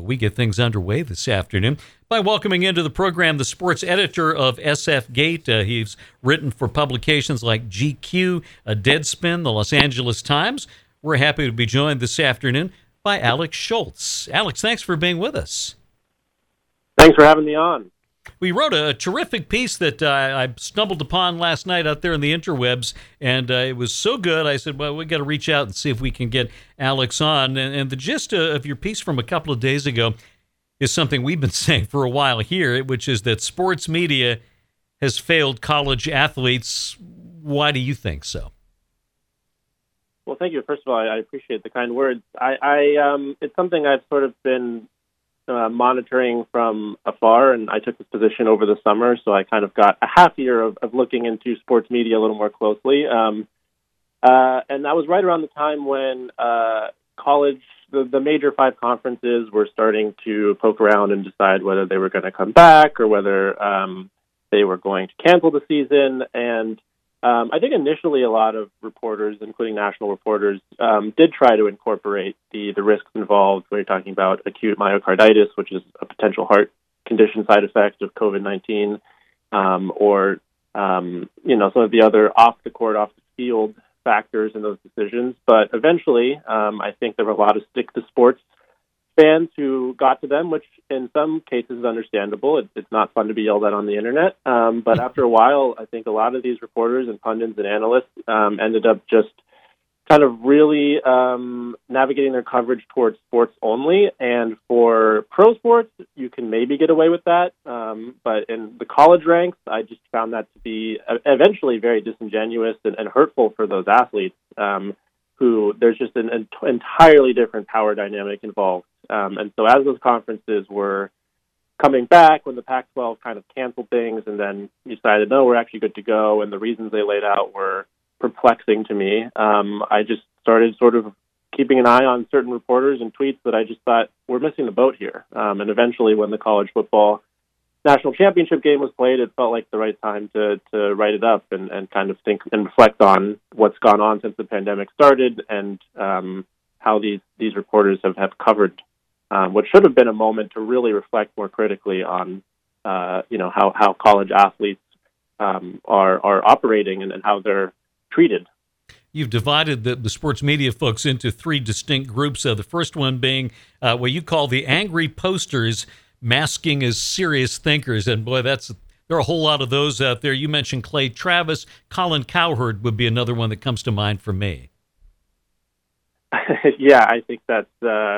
we get things underway this afternoon by welcoming into the program the sports editor of SF Gate. He's written for publications like GQ, Deadspin, the Los Angeles Times. We're happy to be joined this afternoon by Alex Schultz. Alex, thanks for being with us. Thanks for having me on. We wrote a terrific piece that I stumbled upon last night out there in the interwebs, and it was so good, I said, well, we got to reach out and see if we can get Alex on. And the gist of your piece from a couple of days ago is something we've been saying for a while here, which is that sports media has failed college athletes. Why do you think so? Well, thank you. First of all, I appreciate the kind words. It's something I've sort of been monitoring from afar, and I took this position over the summer, so I kind of got a half year of looking into sports media a little more closely. And that was right around the time when college, the major five conferences were starting to poke around and decide whether they were going to come back or whether they were going to cancel the season. And I think initially a lot of reporters, including national reporters, did try to incorporate the risks involved when you're talking about acute myocarditis, which is a potential heart condition side effect of COVID-19, or some of the other off-the-court, off-the-field factors in those decisions. But eventually, I think there were a lot of stick-to-sports fans who got to them, which in some cases is understandable. It's not fun to be yelled at on the internet. But after a while, I think a lot of these reporters and pundits and analysts ended up just kind of really navigating their coverage towards sports only. And for pro sports, you can maybe get away with that. But in the college ranks, I just found that to be eventually very disingenuous and hurtful for those athletes who there's just an entirely different power dynamic involved. And so as those conferences were coming back, when the Pac-12 kind of canceled things and then decided, no, we're actually good to go, and the reasons they laid out were perplexing to me, I just started sort of keeping an eye on certain reporters and tweets that I just thought, we're missing the boat here. And eventually, when the college football national championship game was played, it felt like the right time to write it up and kind of think and reflect on what's gone on since the pandemic started and how these reporters have covered what should have been a moment to really reflect more critically on how college athletes are operating and how they're treated. You've divided the sports media folks into three distinct groups. The first one being what you call the angry posters, masking as serious thinkers. And boy, there are a whole lot of those out there. You mentioned Clay Travis. Colin Cowherd would be another one that comes to mind for me. Yeah, I think that's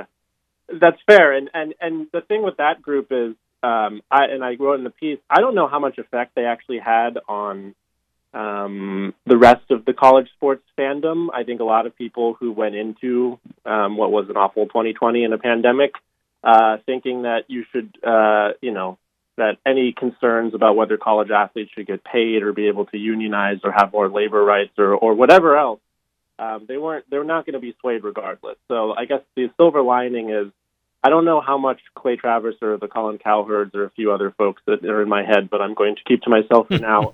fair. And the thing with that group is, I wrote in the piece, I don't know how much effect they actually had on the rest of the college sports fandom. I think a lot of people who went into what was an awful 2020 in a pandemic, thinking that you should, that any concerns about whether college athletes should get paid or be able to unionize or have more labor rights or whatever else, they're not going to be swayed regardless. So I guess the silver lining is, I don't know how much Clay Travis or the Colin Cowherds or a few other folks that are in my head, but I'm going to keep to myself for now.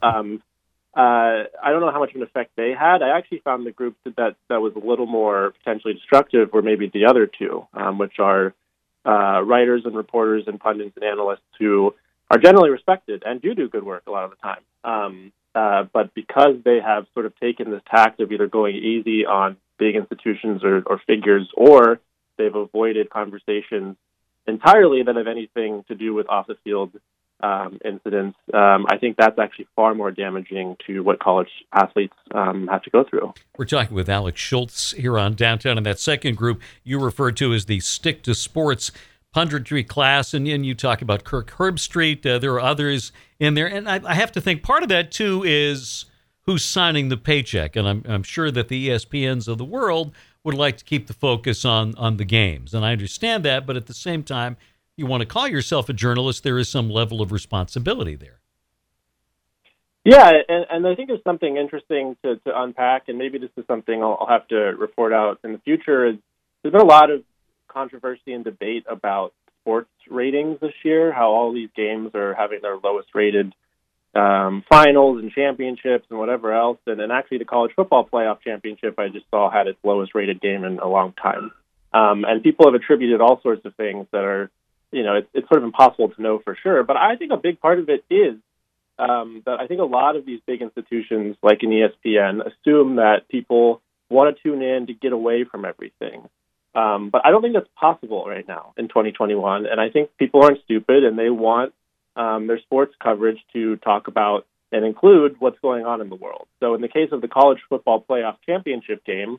I don't know how much of an effect they had. I actually found the group that was a little more potentially destructive were maybe the other two, which are writers and reporters and pundits and analysts who are generally respected and do good work a lot of the time. But because they have sort of taken this tact of either going easy on big institutions or figures, or they've avoided conversations entirely that have anything to do with off-the-field incidents, I think that's actually far more damaging to what college athletes have to go through. We're talking with Alex Schultz here on Downtown, and that second group you refer to as the Stick to Sports punditry class, and you talk about Kirk Herbstreit. There are others in there, and I have to think part of that, too, is who's signing the paycheck, and I'm sure that the ESPNs of the world would like to keep the focus on the games, and I understand that, but at the same time, you want to call yourself a journalist, there is some level of responsibility there. Yeah, and I think there's something interesting to unpack, and maybe this is something I'll have to report out in the future. There's been a lot of controversy and debate about sports ratings this year, how all these games are having their lowest rated finals and championships and whatever else. And actually the college football playoff championship I just saw had its lowest rated game in a long time. And people have attributed all sorts of things that are it's sort of impossible to know for sure. But I think a big part of it is that I think a lot of these big institutions like an ESPN assume that people want to tune in to get away from everything. But I don't think that's possible right now in 2021. And I think people aren't stupid, and they want their sports coverage to talk about and include what's going on in the world. So in the case of the college football playoff championship game,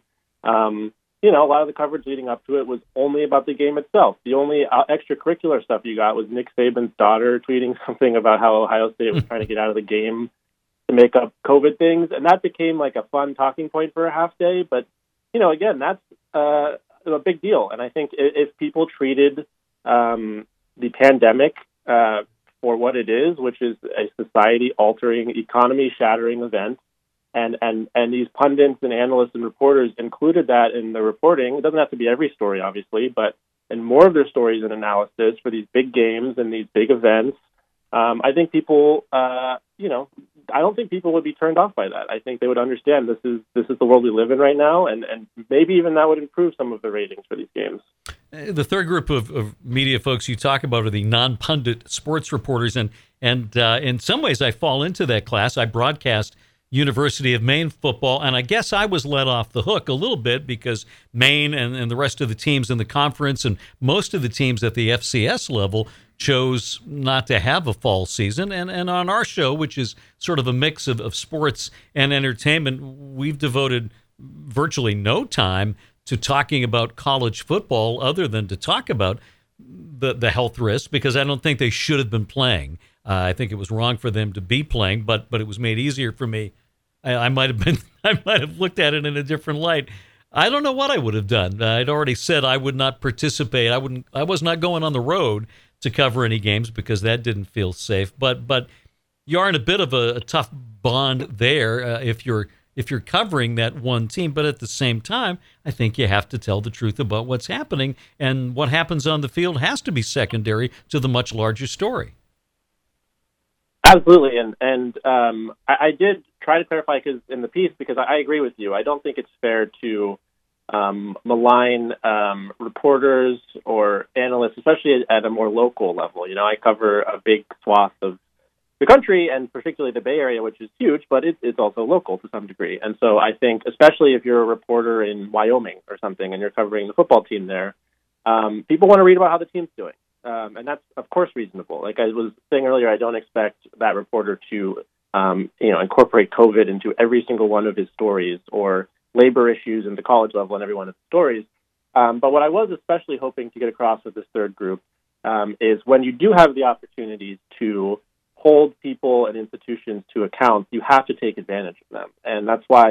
a lot of the coverage leading up to it was only about the game itself. The only extracurricular stuff you got was Nick Saban's daughter tweeting something about how Ohio State was trying to get out of the game to make up COVID things. And that became like a fun talking point for a half day. But, again, that's a big deal. And I think if people treated the pandemic for what it is, which is a society-altering, economy-shattering event, and these pundits and analysts and reporters included that in the reporting. It doesn't have to be every story, obviously, but in more of their stories and analysis for these big games and these big events, I think people, I don't think people would be turned off by that. I think they would understand this is the world we live in right now, and maybe even that would improve some of the ratings for these games. The third group of media folks you talk about are the non-pundit sports reporters, and in some ways I fall into that class. I broadcast University of Maine football, and I guess I was let off the hook a little bit because Maine and the rest of the teams in the conference and most of the teams at the FCS level chose not to have a fall season. And on our show, which is sort of a mix of sports and entertainment, we've devoted virtually no time to talking about college football other than to talk about the health risks, because I don't think they should have been playing. I think it was wrong for them to be playing, but it was made easier for me. I might have looked at it in a different light. I don't know what I would have done. I'd already said I would not participate. I was not going on the road to cover any games because that didn't feel safe. But you are in a bit of a tough bond there if you're covering that one team. But at the same time, I think you have to tell the truth about what's happening, and what happens on the field has to be secondary to the much larger story. Absolutely, and I did try to clarify in the piece, because I agree with you. I don't think it's fair to malign reporters or analysts, especially at a more local level. I cover a big swath of the country, and particularly the Bay Area, which is huge, but it's also local to some degree. And so I think, especially if you're a reporter in Wyoming or something and you're covering the football team there, people want to read about how the team's doing. And that's, of course, reasonable. Like I was saying earlier, I don't expect that reporter to, incorporate COVID into every single one of his stories, or labor issues in the college level in every one of the stories. But what I was especially hoping to get across with this third group is when you do have the opportunities to hold people and institutions to account, you have to take advantage of them. And that's why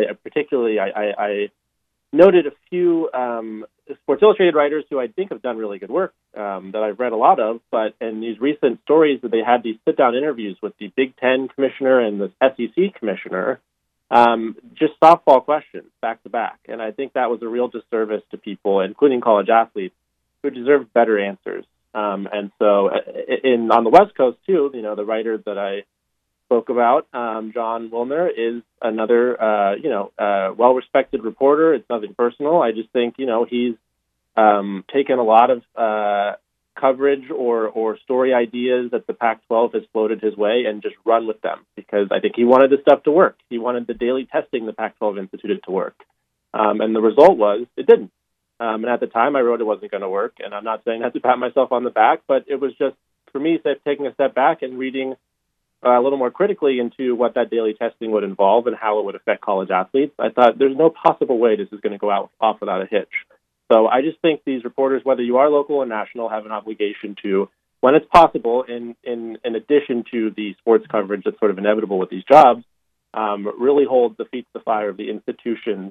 I noted a few Sports Illustrated writers who I think have done really good work that I've read a lot of, but in these recent stories that they had these sit-down interviews with the Big Ten commissioner and the SEC commissioner, just softball questions back to back. And I think that was a real disservice to people, including college athletes, who deserve better answers. And so on the West Coast, too, the writer that I spoke about, John Wilner, is another, well-respected reporter. It's nothing personal. I just think, he's taken a lot of coverage or story ideas that the Pac-12 has floated his way and just run with them, because I think he wanted the stuff to work. He wanted the daily testing the Pac-12 instituted to work. And the result was it didn't. And at the time, I wrote it wasn't going to work. And I'm not saying that to pat myself on the back, but it was just, for me, taking a step back and reading a little more critically into what that daily testing would involve and how it would affect college athletes. I thought there's no possible way this is going to go off without a hitch. So I just think these reporters, whether you are local or national, have an obligation to, when it's possible, in addition to the sports coverage that's sort of inevitable with these jobs, really hold the feet to the fire of the institutions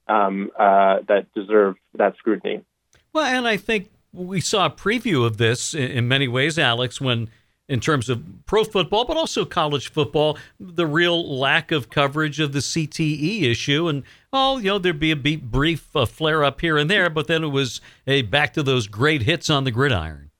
that deserve that scrutiny. Well, and I think we saw a preview of this in many ways, Alex, when in terms of pro football, but also college football, the real lack of coverage of the CTE issue. And, there'd be a brief flare-up here and there, but then it was back to those great hits on the gridiron.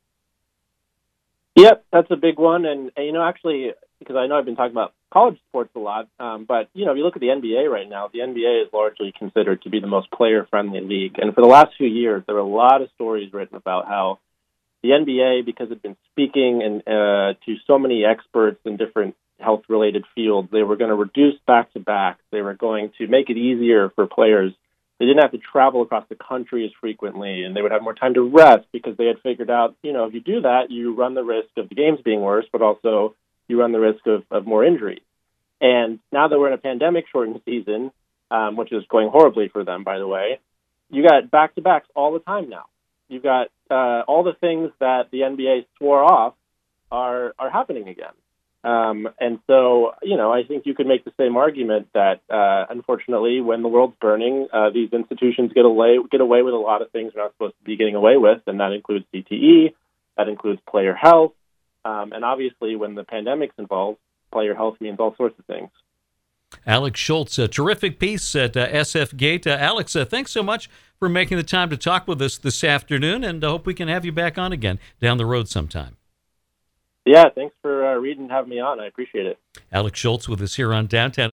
Yep, that's a big one. And actually, because I know I've been talking about college sports a lot, but, if you look at the NBA right now, the NBA is largely considered to be the most player-friendly league. And for the last few years, there were a lot of stories written about how the NBA, because it had been speaking and to so many experts in different health-related fields, they were going to reduce back-to-back. They were going to make it easier for players. They didn't have to travel across the country as frequently, and they would have more time to rest because they had figured out, if you do that, you run the risk of the games being worse, but also you run the risk of more injuries. And now that we're in a pandemic-shortened season, which is going horribly for them, by the way, you got back-to-backs all the time now. You've got all the things that the NBA swore off are happening again. And so, I think you could make the same argument that, unfortunately, when the world's burning, these institutions get away with a lot of things they're not supposed to be getting away with, and that includes CTE, that includes player health, and obviously, when the pandemic's involved, player health means all sorts of things. Alex Schultz, a terrific piece at SF Gate. Alex, thanks so much for making the time to talk with us this afternoon, and I hope we can have you back on again down the road sometime. Yeah, thanks for reading and having me on. I appreciate it. Alex Schultz with us here on Downtown.